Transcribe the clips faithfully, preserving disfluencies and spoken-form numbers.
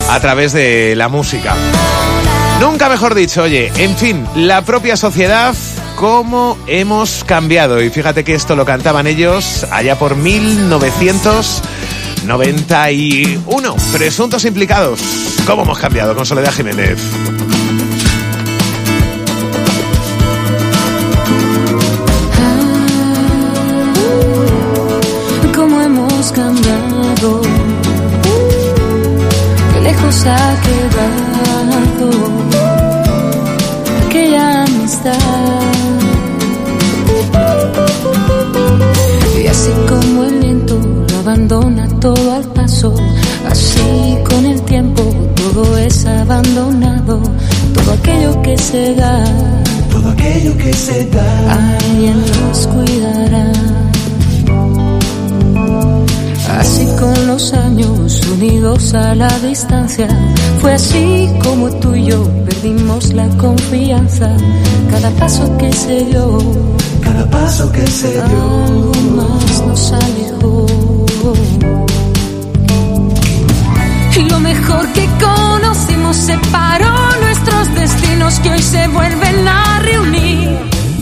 a través de la música. Nunca mejor dicho, oye, en fin, la propia sociedad, cómo hemos cambiado. Y fíjate que esto lo cantaban ellos allá por mil novecientos noventa y uno. Presuntos implicados. ¿Cómo hemos cambiado? Con Soledad Jiménez. ¿Cómo hemos cambiado? Qué lejos ha quedado aquella amistad. Y así como el viento lo abandona todo al paso, así con el tiempo todo es abandonado. Todo aquello que se da, todo aquello que se da, alguien los cuidará. Así con los años unidos a la distancia, fue así como tú y yo perdimos la confianza. Cada paso que se dio, cada paso que se dio, algo más nos alejó. Y lo mejor que conocimos separó nuestros destinos que hoy se vuelven a reunir.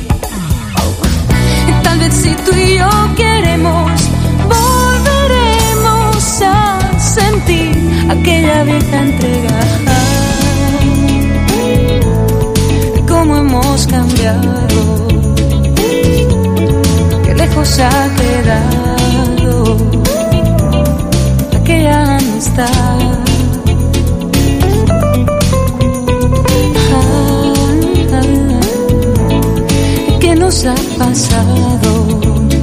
Y tal vez si tú y yo queremos, volveremos a sentir aquella vieja entrega. Cómo hemos cambiado, qué lejos ha quedado aquella amistad. ¿Qué nos ha pasado?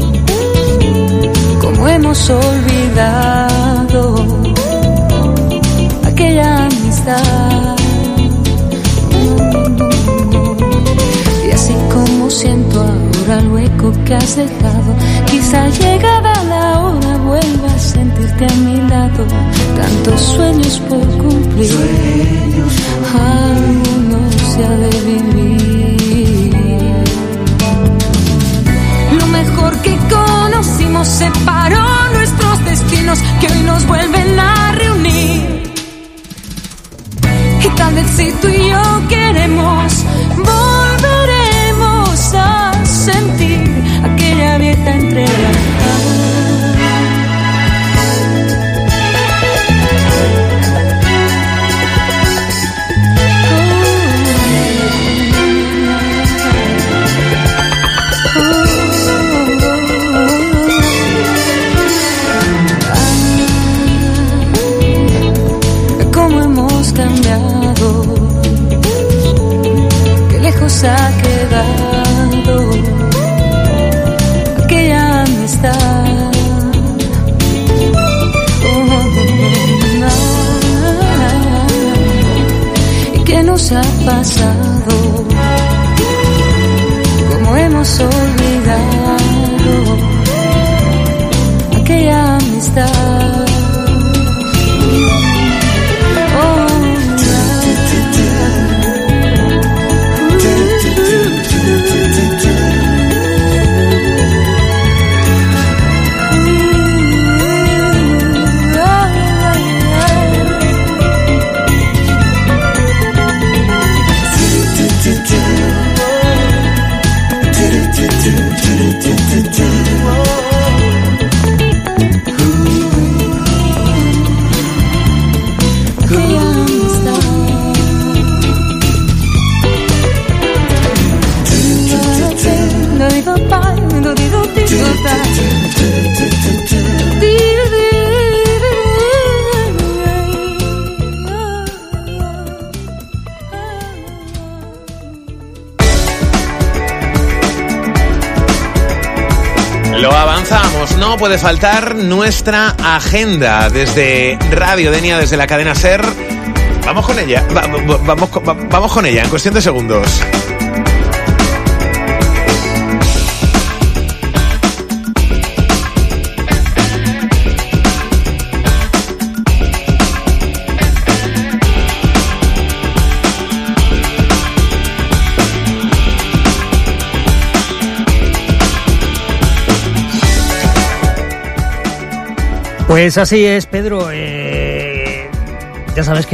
¿Cómo hemos olvidado aquella amistad? Y así como siento ahora el hueco que has dejado, quizá llegada la hora vuelva a sentirte a mi lado. Tantos sueños por cumplir, sueños por algunos se ha de vivir. Lo mejor que conocimos separó nuestros destinos que hoy nos vuelven a reunir. Y tal vez si tú y yo queremos, volveremos a sentir aquella vieja entrega. Ha quedado aquella amistad. ¿Y qué nos ha pasado? ¿Cómo hemos olvidado aquella amistad? Lo avanzamos, no puede faltar nuestra agenda desde Radio Denia, desde la cadena SER. Vamos con ella, va, va, vamos, va, vamos con ella en cuestión de segundos. Pues así es, Pedro. Eh, ya sabes que